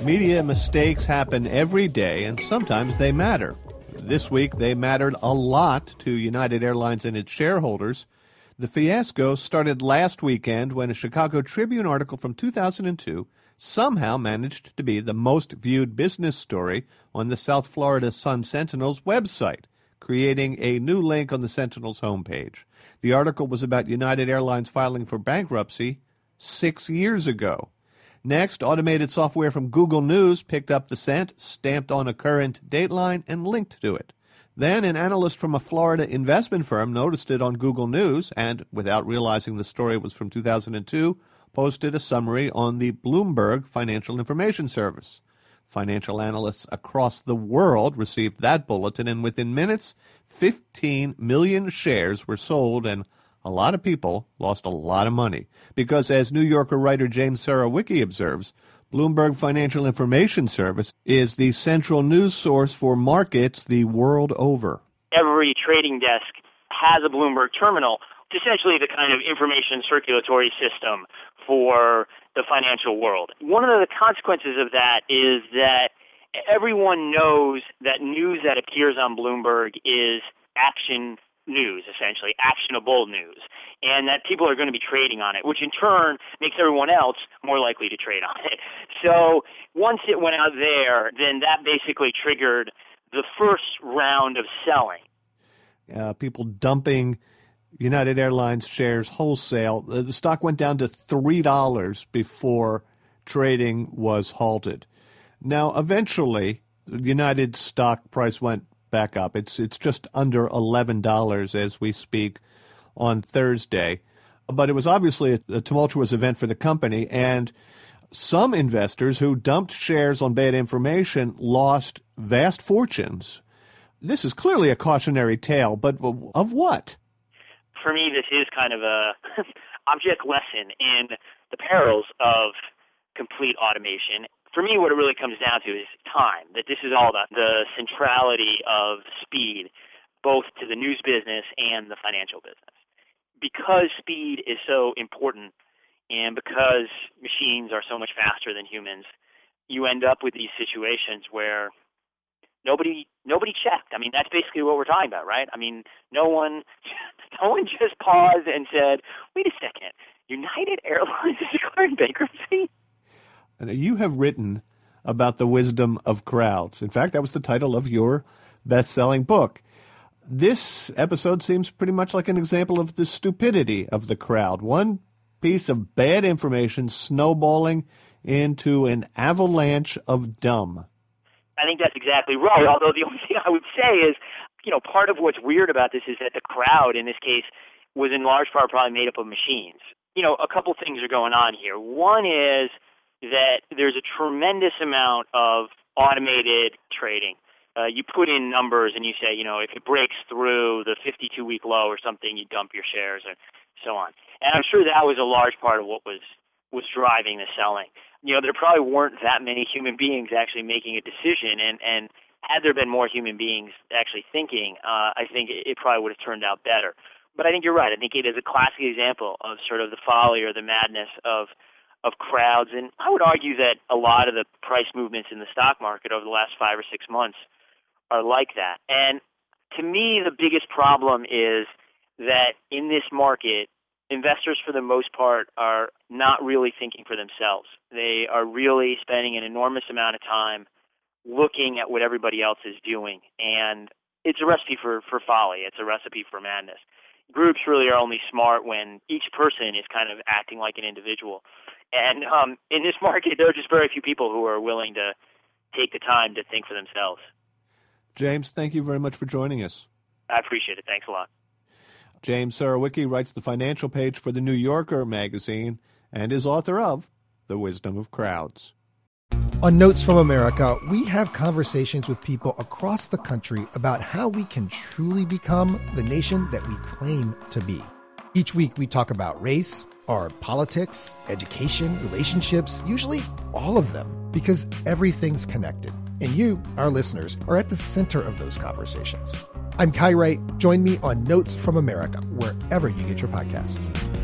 Media mistakes happen every day, and sometimes they matter. This week, they mattered a lot to United Airlines and its shareholders. The fiasco started last weekend when a Chicago Tribune article from 2002 somehow managed to be the most viewed business story on the South Florida Sun-Sentinel's website, creating a new link on the Sentinel's homepage. The article was about United Airlines filing for bankruptcy 6 years ago. Next, automated software from Google News picked up the scent, stamped on a current dateline, and linked to it. Then an analyst from a Florida investment firm noticed it on Google News and, without realizing the story was from 2002, posted a summary on the Bloomberg Financial Information Service. Financial analysts across the world received that bulletin, and within minutes, 15 million shares were sold, and a lot of people lost a lot of money because, as New Yorker writer James Surowiecki observes, Bloomberg Financial Information Service is the central news source for markets the world over. Every trading desk has a Bloomberg terminal. It's essentially the kind of information circulatory system for the financial world. One of the consequences of that is that everyone knows that news that appears on Bloomberg is action news, essentially, actionable news, and that people are going to be trading on it, which in turn makes everyone else more likely to trade on it. So once it went out there, then that basically triggered the first round of selling. People dumping United Airlines shares wholesale. The stock went down to $3 before trading was halted. Now, eventually, United stock price went back up. It's just under $11 as we speak on Thursday. But it was obviously a tumultuous event for the company, and some investors who dumped shares on bad information lost vast fortunes. This is clearly a cautionary tale, but of what? For me, this is kind of a object lesson in the perils of complete automation. For me, what it really comes down to is time, that this is all about the centrality of speed, both to the news business and the financial business. Because speed is so important and because machines are so much faster than humans, you end up with these situations where nobody checked. I mean, that's basically what we're talking about, right? I mean, no one just paused and said, wait a second, United Airlines is declaring bankruptcy? You have written about the wisdom of crowds. In fact, that was the title of your best-selling book. This episode seems pretty much like an example of the stupidity of the crowd. One piece of bad information snowballing into an avalanche of dumb. I think that's exactly right, although the only thing I would say is, part of what's weird about this is that the crowd, in this case, was in large part probably made up of machines. A couple things are going on here. One is that there's a tremendous amount of automated trading. You put in numbers and you say, if it breaks through the 52-week low or something, you dump your shares and so on. And I'm sure that was a large part of what was driving the selling. There probably weren't that many human beings actually making a decision, and had there been more human beings actually thinking, I think it probably would have turned out better. But I think you're right. I think it is a classic example of sort of the folly or the madness of crowds. And I would argue that a lot of the price movements in the stock market over the last 5 or 6 months are like that. And to me, the biggest problem is that in this market, investors for the most part are not really thinking for themselves. They are really spending an enormous amount of time looking at what everybody else is doing. And it's a recipe for folly. It's a recipe for madness. Groups really are only smart when each person is kind of acting like an individual. And in this market, there are just very few people who are willing to take the time to think for themselves. James, thank you very much for joining us. I appreciate it. Thanks a lot. James Surowiecki writes the financial page for The New Yorker magazine and is author of The Wisdom of Crowds. On Notes from America, we have conversations with people across the country about how we can truly become the nation that we claim to be. Each week, we talk about race, our politics, education, relationships, usually all of them, because everything's connected. And you, our listeners, are at the center of those conversations. I'm Kai Wright. Join me on Notes from America, wherever you get your podcasts.